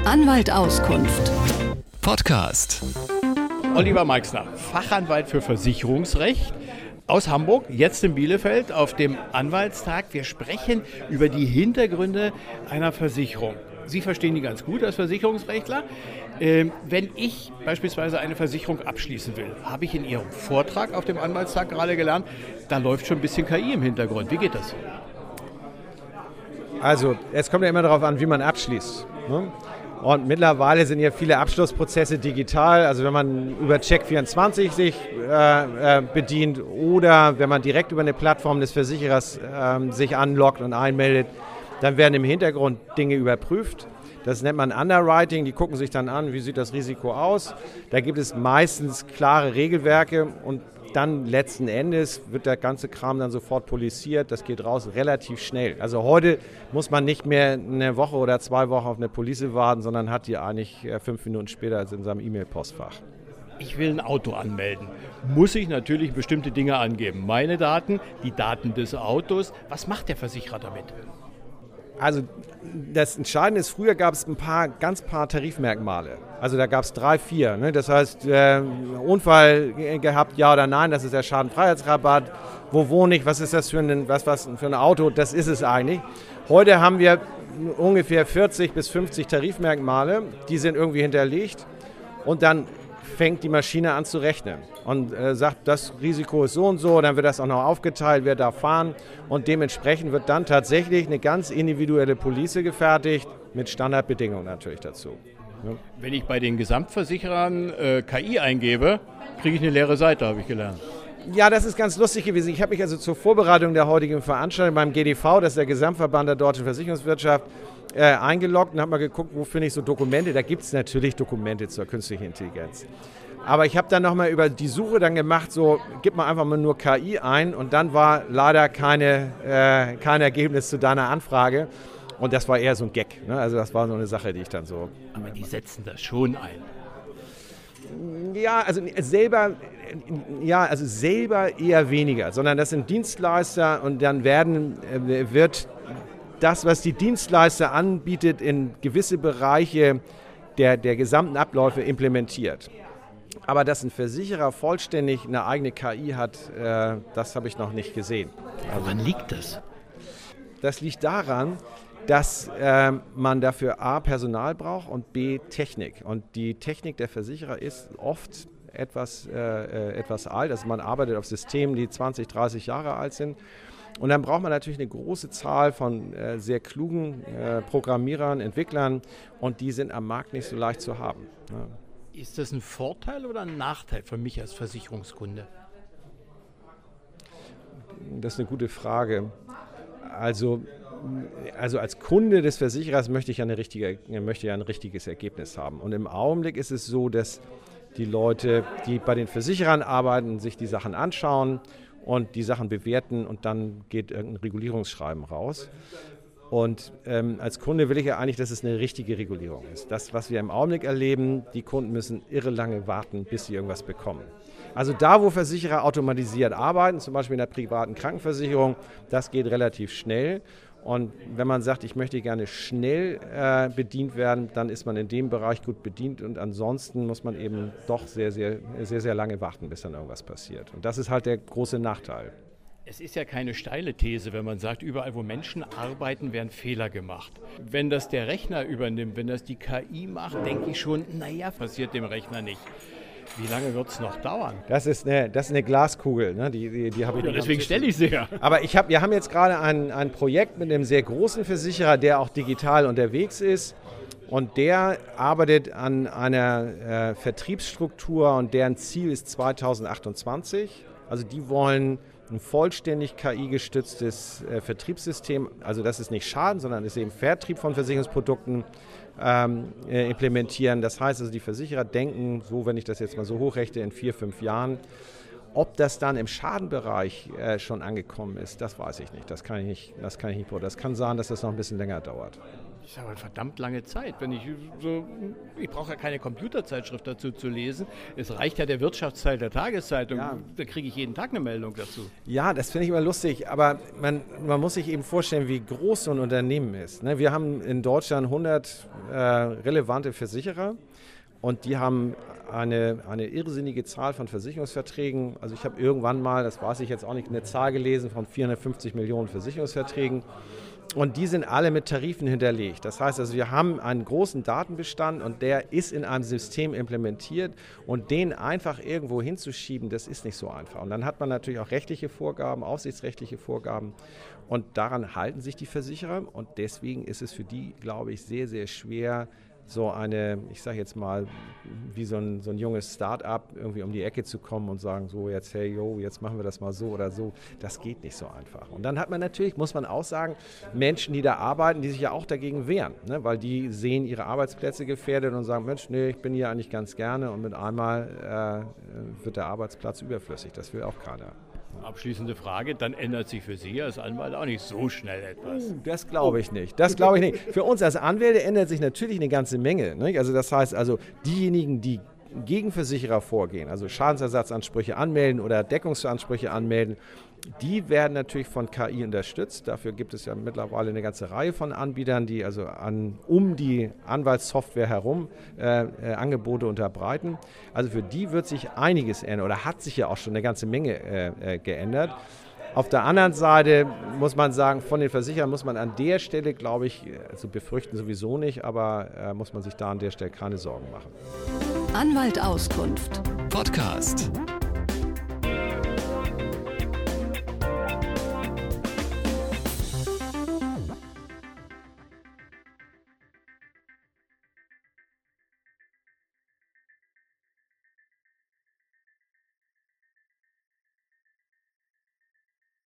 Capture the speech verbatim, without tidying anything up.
Anwalt Auskunft. Podcast. Oliver Meixner, Fachanwalt für Versicherungsrecht aus Hamburg, jetzt in Bielefeld auf dem Anwaltstag. Wir sprechen über die Hintergründe einer Versicherung. Sie verstehen die ganz gut als Versicherungsrechtler. Ähm, wenn ich beispielsweise eine Versicherung abschließen will, habe ich in Ihrem Vortrag auf dem Anwaltstag gerade gelernt, da läuft schon ein bisschen K I im Hintergrund. Wie geht das? Also, es kommt ja immer darauf an, wie man abschließt. Ne? Und mittlerweile sind ja viele Abschlussprozesse digital. Also wenn man über Check vierundzwanzig sich äh, äh, bedient oder wenn man direkt über eine Plattform des Versicherers äh, sich anloggt und einmeldet, dann werden im Hintergrund Dinge überprüft. Das nennt man Underwriting. Die gucken sich dann an, wie sieht das Risiko aus. Da gibt es meistens klare Regelwerke und dann letzten Endes wird der ganze Kram dann sofort poliziert. Das geht raus relativ schnell. Also heute muss man nicht mehr eine Woche oder zwei Wochen auf eine Police warten, sondern hat die eigentlich fünf Minuten später in seinem E-Mail-Postfach. Ich will ein Auto anmelden. Muss ich natürlich bestimmte Dinge angeben. Meine Daten, die Daten des Autos. Was macht der Versicherer damit? Also das Entscheidende ist, früher gab es ein paar, ganz paar Tarifmerkmale. Also da gab es drei, vier. Ne? Das heißt, äh, Unfall gehabt, ja oder nein, das ist der Schadenfreiheitsrabatt. Wo wohne ich, was ist das für ein, was, was für ein Auto, das ist es eigentlich. Heute haben wir ungefähr vierzig bis fünfzig Tarifmerkmale, die sind irgendwie hinterlegt und dann fängt die Maschine an zu rechnen und äh, sagt, das Risiko ist so und so, dann wird das auch noch aufgeteilt, wer darf fahren und dementsprechend wird dann tatsächlich eine ganz individuelle Police gefertigt, mit Standardbedingungen natürlich dazu. Ja. Wenn ich bei den Gesamtversicherern äh, K I eingebe, kriege ich eine leere Seite, habe ich gelernt. Ja, das ist ganz lustig gewesen. Ich habe mich also zur Vorbereitung der heutigen Veranstaltung beim G D V, das ist der Gesamtverband der deutschen Versicherungswirtschaft, äh, eingeloggt und habe mal geguckt, wo finde ich so Dokumente. Da gibt es natürlich Dokumente zur künstlichen Intelligenz. Aber ich habe dann nochmal über die Suche dann gemacht, so gib mal einfach mal nur K I ein und dann war leider keine, äh, kein Ergebnis zu deiner Anfrage. Und das war eher so ein Gag. Ne? Also das war so eine Sache, die ich dann so... Aber die setzen das schon ein. Ja, also selber, ja, also selber eher weniger, sondern das sind Dienstleister und dann werden, wird das, was die Dienstleister anbietet, in gewisse Bereiche der, der gesamten Abläufe implementiert. Aber dass ein Versicherer vollständig eine eigene K I hat, äh, das habe ich noch nicht gesehen. Woran liegt das? Das liegt daran, dass äh, man dafür A, Personal braucht und B, Technik. Und die Technik der Versicherer ist oft etwas, äh, etwas alt. Also man arbeitet auf Systemen, die zwanzig, dreißig Jahre alt sind. Und dann braucht man natürlich eine große Zahl von äh, sehr klugen äh, Programmierern, Entwicklern und die sind am Markt nicht so leicht zu haben. Ja. Ist das ein Vorteil oder ein Nachteil für mich als Versicherungskunde? Das ist eine gute Frage. Also Also als Kunde des Versicherers möchte ich, ja eine richtige, möchte ja ein richtiges Ergebnis haben. Und im Augenblick ist es so, dass die Leute, die bei den Versicherern arbeiten, sich die Sachen anschauen und die Sachen bewerten und dann geht irgendein Regulierungsschreiben raus. Und ähm, als Kunde will ich ja eigentlich, dass es eine richtige Regulierung ist. Das, was wir im Augenblick erleben, die Kunden müssen irre lange warten, bis sie irgendwas bekommen. Also da, wo Versicherer automatisiert arbeiten, zum Beispiel in der privaten Krankenversicherung, das geht relativ schnell. Und wenn man sagt, ich möchte gerne schnell äh, bedient werden, dann ist man in dem Bereich gut bedient und ansonsten muss man eben doch sehr, sehr, sehr, sehr lange warten, bis dann irgendwas passiert. Und das ist halt der große Nachteil. Es ist ja keine steile These, wenn man sagt, überall wo Menschen arbeiten, werden Fehler gemacht. Wenn das der Rechner übernimmt, wenn das die K I macht, denke ich schon, naja, passiert dem Rechner nicht. Wie lange wird es noch dauern? Das ist eine, das ist eine Glaskugel, ne? die, die, die habe ich ja, nicht. Deswegen stelle ich sie ja. Aber ich hab, wir haben jetzt gerade ein, ein Projekt mit einem sehr großen Versicherer, der auch digital unterwegs ist. Und der arbeitet an einer äh, Vertriebsstruktur und deren Ziel ist zweitausendachtundzwanzig. Also die wollen ein vollständig K I-gestütztes äh, Vertriebssystem, also das ist nicht Schaden, sondern ist eben Vertrieb von Versicherungsprodukten ähm, äh, implementieren. Das heißt also, die Versicherer denken, so wenn ich das jetzt mal so hochrechne, in vier, fünf Jahren. Ob das dann im Schadenbereich äh, schon angekommen ist, das weiß ich nicht. Das kann ich nicht, das kann ich nicht beurteilen. Das kann sein, dass das noch ein bisschen länger dauert. Das ist aber eine verdammt lange Zeit. Wenn ich so, ich brauche ja keine Computerzeitschrift dazu zu lesen. Es reicht ja der Wirtschaftsteil der Tageszeitung. Ja. Da kriege ich jeden Tag eine Meldung dazu. Ja, das finde ich immer lustig. Aber man, man muss sich eben vorstellen, wie groß so ein Unternehmen ist. Ne? Wir haben in Deutschland hundert äh, relevante Versicherer. Und die haben eine, eine irrsinnige Zahl von Versicherungsverträgen. Also ich habe irgendwann mal, das weiß ich jetzt auch nicht, eine Zahl gelesen von vierhundertfünfzig Millionen Versicherungsverträgen. Und die sind alle mit Tarifen hinterlegt. Das heißt also, wir haben einen großen Datenbestand und der ist in einem System implementiert und den einfach irgendwo hinzuschieben, das ist nicht so einfach. Und dann hat man natürlich auch rechtliche Vorgaben, aufsichtsrechtliche Vorgaben und daran halten sich die Versicherer und deswegen ist es für die, glaube ich, sehr, sehr schwer, so eine, ich sage jetzt mal, wie so ein, so ein junges Start-up irgendwie um die Ecke zu kommen und sagen, so jetzt, hey, yo, jetzt machen wir das mal so oder so. Das geht nicht so einfach. Und dann hat man natürlich, muss man auch sagen, Menschen, die da arbeiten, die sich ja auch dagegen wehren, ne? Weil die sehen ihre Arbeitsplätze gefährdet und sagen, Mensch, nee, ich bin hier eigentlich ganz gerne und mit einmal äh, wird der Arbeitsplatz überflüssig. Das will auch keiner. Abschließende Frage, dann ändert sich für Sie als Anwalt auch nicht so schnell etwas. Das glaube ich nicht. Das glaube ich nicht. Für uns als Anwälte ändert sich natürlich eine ganze Menge. Nicht? Also das heißt also, diejenigen, die gegen Versicherer vorgehen, also Schadensersatzansprüche anmelden oder Deckungsansprüche anmelden, die werden natürlich von K I unterstützt. Dafür gibt es ja mittlerweile eine ganze Reihe von Anbietern, die also an, um die Anwaltssoftware herum äh, äh, Angebote unterbreiten. Also für die wird sich einiges ändern oder hat sich ja auch schon eine ganze Menge äh, äh, geändert. Auf der anderen Seite muss man sagen, von den Versicherern muss man an der Stelle, glaube ich, also befürchten sowieso nicht, aber äh, muss man sich da an der Stelle keine Sorgen machen. Anwalt Auskunft Podcast.